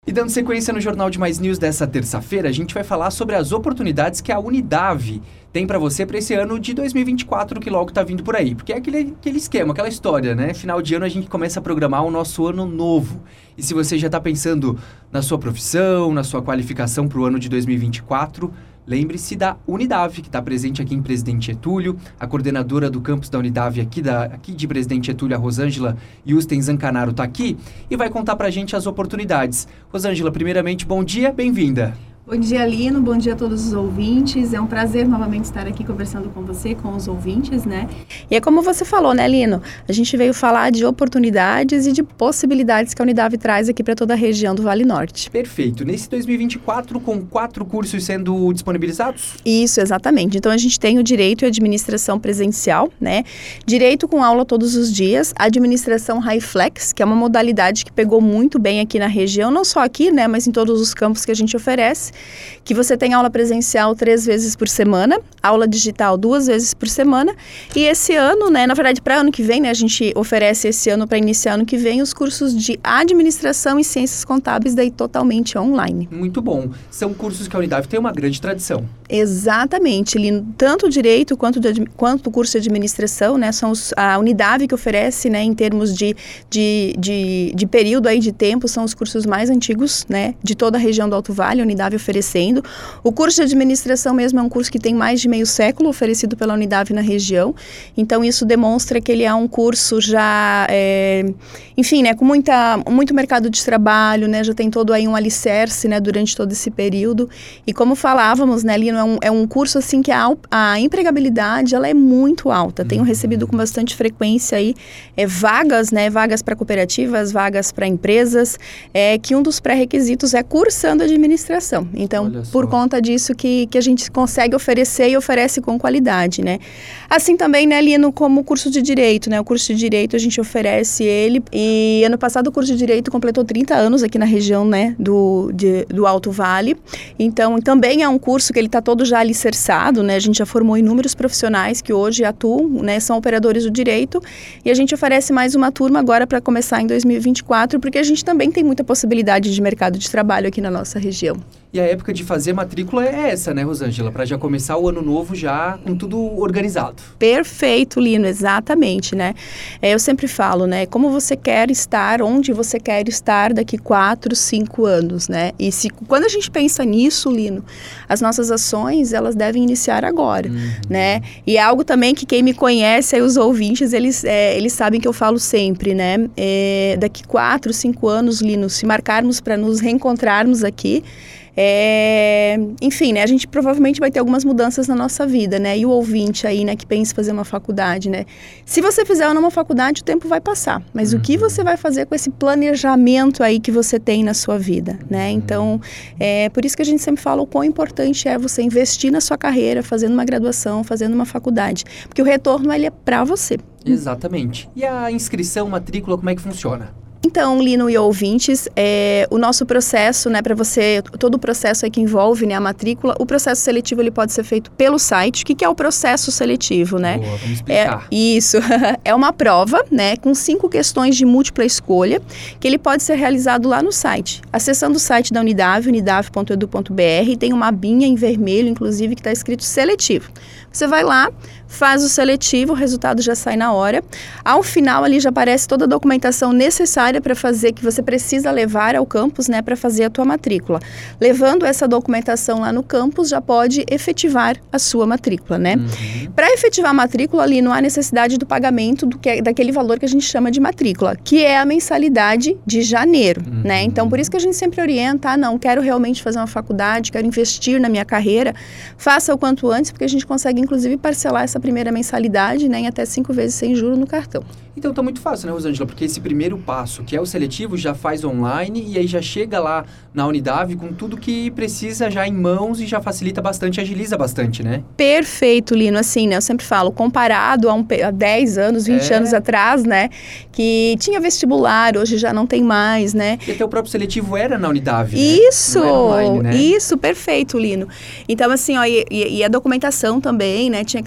E dando sequência no Jornal de Mais News dessa terça-feira, a gente vai falar sobre as oportunidades que a Unidave tem para você para esse ano de 2024 que logo tá vindo por aí. Porque é aquele esquema, aquela história, né? Final de ano a gente começa a programar o nosso ano novo. E se você já está pensando na sua profissão, na sua qualificação para o ano de 2024... lembre-se da Unidave, que está presente aqui em Presidente Getúlio. A coordenadora do campus da Unidave aqui de Presidente Getúlio, a Rosângela Yusten Zancanaro, está aqui e vai contar para a gente as oportunidades. Rosângela, primeiramente, bom dia, bem-vinda. Bom dia, Lino. Bom dia a todos os ouvintes. É um prazer novamente estar aqui conversando com você, com os ouvintes, né? E é como você falou, né, Lino? A gente veio falar de oportunidades e de possibilidades que a Unidave traz aqui para toda a região do Vale Norte. Perfeito. Nesse 2024, com 4 cursos sendo disponibilizados? Isso, exatamente. Então, a gente tem o Direito e Administração Presencial, né? Direito com aula todos os dias. Administração Highflex, que é uma modalidade que pegou muito bem aqui na região, não só aqui, né, mas em todos os campos que a gente oferece. Que você tem aula presencial 3 vezes por semana, aula digital 2 vezes por semana, e esse ano, né, na verdade para ano que vem, né, a gente oferece esse ano para iniciar ano que vem os cursos de administração e ciências contábeis daí totalmente online. Muito bom. São cursos que a Unidave tem uma grande tradição. Exatamente, Lino. Tanto o direito quanto o curso de administração, né, são a Unidave que oferece, né, em termos de período aí de tempo, são os cursos mais antigos, né, de toda a região do Alto Vale, a Unidave oferecendo. O curso de administração mesmo é um curso que tem mais de meio século oferecido pela Unidave na região, então isso demonstra que ele é um curso já, enfim, né, com muito mercado de trabalho, né, já tem todo aí um alicerce, né, durante todo esse período, e como falávamos, né, Lino, é um curso assim que a empregabilidade, ela é muito alta. Tenho recebido com bastante frequência aí vagas, né, vagas para cooperativas, vagas para empresas, que um dos pré-requisitos é cursando administração. Então, por conta disso que a gente consegue oferecer e oferece com qualidade, né? Assim também, né, Lino, como o curso de Direito, né? O curso de Direito a gente oferece ele e ano passado o curso de Direito completou 30 anos aqui na região, né, do Alto Vale. Então, também é um curso que ele está todo já alicerçado, né? A gente já formou inúmeros profissionais que hoje atuam, né, são operadores do direito e a gente oferece mais uma turma agora para começar em 2024, porque a gente também tem muita possibilidade de mercado de trabalho aqui na nossa região. E a época de fazer matrícula é essa, né, Rosângela? Para já começar o ano novo já com tudo organizado. Perfeito, Lino, exatamente, né? Eu sempre falo, né, como você quer estar, onde você quer estar daqui 4, 5 anos, né? E quando a gente pensa nisso, Lino, as nossas ações, elas devem iniciar agora, né? E é algo também que quem me conhece, aí os ouvintes, eles sabem que eu falo sempre, né? Daqui 4, 5 anos, Lino, se marcarmos para nos reencontrarmos aqui, enfim, né, a gente provavelmente vai ter algumas mudanças na nossa vida, né, e o ouvinte aí, né, que pensa em fazer uma faculdade, né, se você fizer uma faculdade, o tempo vai passar, mas o que você vai fazer com esse planejamento aí que você tem na sua vida, né, então, por isso que a gente sempre fala o quão importante é você investir na sua carreira, fazendo uma graduação, fazendo uma faculdade, porque o retorno, ele é para você. Exatamente. E a inscrição, matrícula, como é que funciona? Então, Lino e ouvintes, o nosso processo, né, para você, todo o processo aí que envolve, né, a matrícula, o processo seletivo ele pode ser feito pelo site. O que é o processo seletivo, né? Boa, vamos explicar. Isso, é uma prova, né, com 5 questões de múltipla escolha, que ele pode ser realizado lá no site. Acessando o site da Unidave, unidave.edu.br, tem uma abinha em vermelho, inclusive, que está escrito seletivo. Você vai lá, faz o seletivo, o resultado já sai na hora. Ao final, ali já aparece toda a documentação necessária para fazer, que você precisa levar ao campus, né, para fazer a tua matrícula. Levando essa documentação lá no campus, já pode efetivar a sua matrícula, né? Para efetivar a matrícula, ali não há necessidade do pagamento daquele valor que a gente chama de matrícula, que é a mensalidade de janeiro, né? Então, por isso que a gente sempre orienta, não, quero realmente fazer uma faculdade, quero investir na minha carreira, faça o quanto antes, porque a gente consegue, inclusive, parcelar essa primeira mensalidade, né, em até 5 vezes sem juros no cartão. Então tá muito fácil, né, Rosângela? Porque esse primeiro passo, que é o seletivo, já faz online e aí já chega lá na Unidave com tudo que precisa já em mãos e já facilita bastante, agiliza bastante, né? Perfeito, Lino. Assim, né, eu sempre falo, comparado a 10 anos, 20 anos atrás, né, que tinha vestibular, hoje já não tem mais, né? E até o próprio seletivo era na Unidave, né? Isso! Não era online, né? Isso, perfeito, Lino. Então, assim, ó, e a documentação também, né, tinha que levar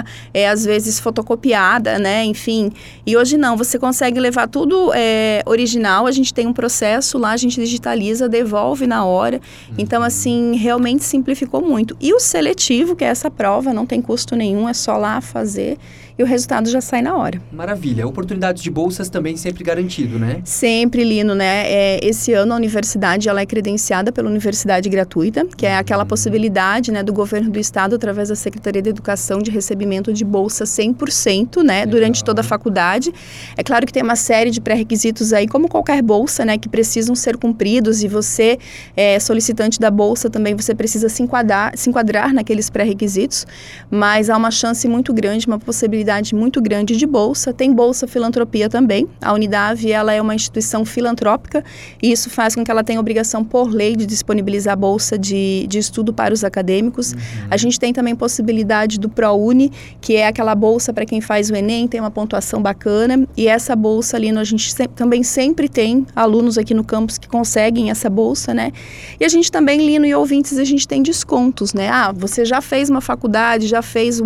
às vezes fotocopiada, né? Enfim, e hoje não, você consegue levar tudo original, a gente tem um processo lá, a gente digitaliza, devolve na hora. Então, assim, realmente simplificou muito. E o seletivo, que é essa prova, não tem custo nenhum, é só lá fazer e o resultado já sai na hora. Maravilha. Oportunidades de bolsas também sempre garantido, né? Sempre, Lino, né? Esse ano a universidade ela é credenciada pela Universidade Gratuita, que é aquela possibilidade, né, do governo do estado, através da Secretaria de Educação, de recebimento de bolsa 100%, né, durante toda a faculdade. É claro que tem uma série de pré-requisitos aí, como qualquer bolsa, né, que precisam ser cumpridos, e você, solicitante da bolsa, também você precisa se enquadrar naqueles pré-requisitos, mas há uma chance muito grande, uma possibilidade muito grande de bolsa. Tem bolsa filantropia também. A Unidave, ela é uma instituição filantrópica e isso faz com que ela tenha obrigação por lei de disponibilizar bolsa de estudo para os acadêmicos. A gente tem também possibilidade do ProUni, que é aquela bolsa para quem faz o Enem, tem uma pontuação bacana, e essa bolsa ali, a gente também sempre tem alunos aqui no campus que conseguem essa bolsa, né? E a gente também, Lino e ouvintes, a gente tem descontos, né? Você já fez uma faculdade, já fez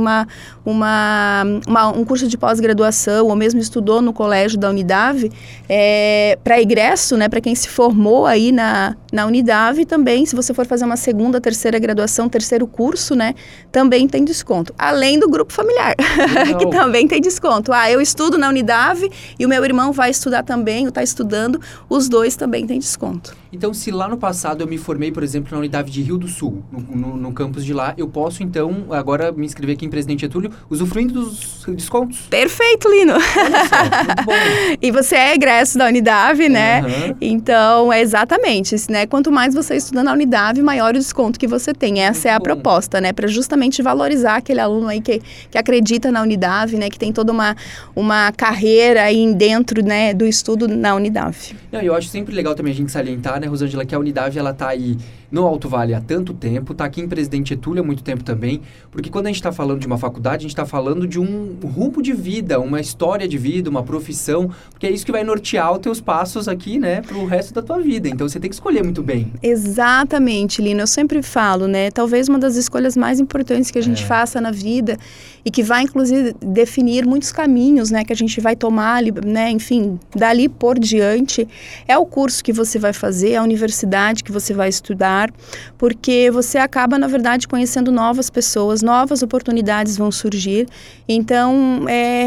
um curso de pós-graduação, ou mesmo estudou no colégio da Unidave, para ingresso, né, para quem se formou aí na Unidave também, se você for fazer uma segunda, terceira graduação, terceiro curso, né, também tem desconto. Além do grupo familiar, que também tem desconto. Eu estudo na Unidave e o meu irmão vai estudar também, ou está estudando, os dois também têm desconto. Então, se lá no passado eu me formei, por exemplo, na Unidave de Rio do Sul, no campus de lá, eu posso, então, agora me inscrever aqui em Presidente Getúlio, usufruindo dos descontos? Perfeito, Lino! Olha só, muito bom. E você é egresso da Unidave, né? Então, exatamente, né? Quanto mais você estuda na Unidave, maior o desconto que você tem. Essa é a proposta, né? Para justamente valorizar aquele aluno aí que acredita na Unidave, né? Que tem toda uma carreira aí dentro, né, do estudo na Unidave. Eu acho sempre legal também a gente salientar, né, Rosângela, que a Unidave, ela tá aí no Alto Vale há tanto tempo, tá aqui em Presidente Getúlio há muito tempo também, porque quando a gente está falando de uma faculdade, a gente está falando de um rumo de vida, uma história de vida, uma profissão, porque é isso que vai nortear os teus passos aqui, né, pro resto da tua vida. Então, você tem que escolher muito bem. Exatamente, Lino. Eu sempre falo, né, talvez uma das escolhas mais importantes que a gente faça na vida e que vai, inclusive, definir muitos caminhos, né, que a gente vai tomar, né, enfim, dali por diante, é o curso que você vai fazer, a universidade que você vai estudar, porque você acaba, na verdade, conhecendo novas pessoas, novas oportunidades vão surgir. Então,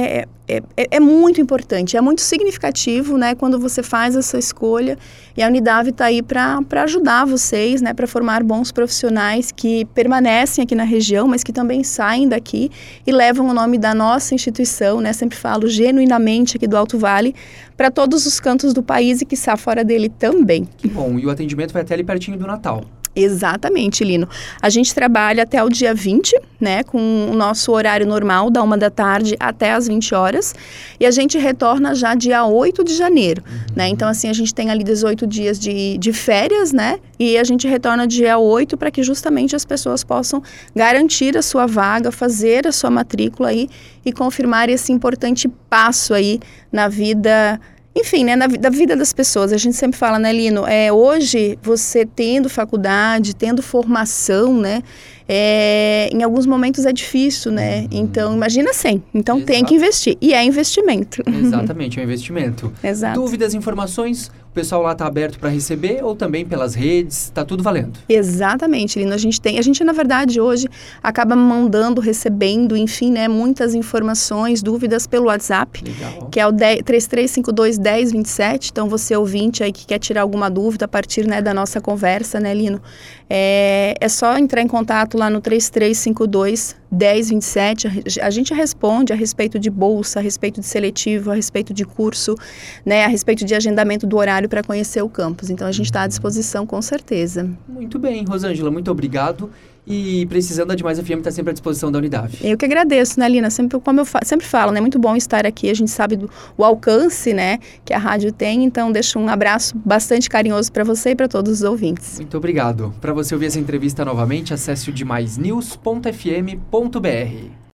é muito importante, é muito significativo, né, quando você faz essa escolha, e a Unidave está aí para ajudar vocês, né, para formar bons profissionais que permanecem aqui na região, mas que também saem daqui e levam o nome da nossa instituição, né, sempre falo genuinamente aqui do Alto Vale, para todos os cantos do país e quiçá fora dele também. Que bom, e o atendimento vai até ali pertinho do Natal. Exatamente, Lino. A gente trabalha até o dia 20, né, com o nosso horário normal, da 1 da tarde até as 20 horas, e a gente retorna já dia 8 de janeiro, né, então assim, a gente tem ali 18 dias de férias, né, e a gente retorna dia 8 para que justamente as pessoas possam garantir a sua vaga, fazer a sua matrícula aí e confirmar esse importante passo aí na vida. Enfim, né, da vida das pessoas, a gente sempre fala, né, Lino, hoje você tendo faculdade, tendo formação, né, em alguns momentos é difícil, né, então imagina sem, então tem que investir, e é investimento. Exatamente, é um investimento. Exato. Dúvidas, informações, o pessoal lá está aberto para receber ou também pelas redes, está tudo valendo? Exatamente, Lino, a gente na verdade hoje acaba mandando, recebendo, enfim, né, muitas informações, dúvidas pelo WhatsApp. Legal. Que é o 3352-1027, então você ouvinte aí que quer tirar alguma dúvida a partir, né, da nossa conversa, né, Lino, é só entrar em contato lá no 3352-1027, a gente responde a respeito de bolsa, a respeito de seletivo, a respeito de curso, né, a respeito de agendamento do horário para conhecer o campus, então a gente está à disposição com certeza. Muito bem, Rosângela, muito obrigado. E precisando, a Demais FM está sempre à disposição da Unidave. Eu que agradeço, né, Lina? Sempre, como eu sempre falo, né? Muito bom estar aqui. A gente sabe o alcance, né, que a rádio tem. Então, deixo um abraço bastante carinhoso para você e para todos os ouvintes. Muito obrigado. Para você ouvir essa entrevista novamente, acesse o demaisnews.fm.br.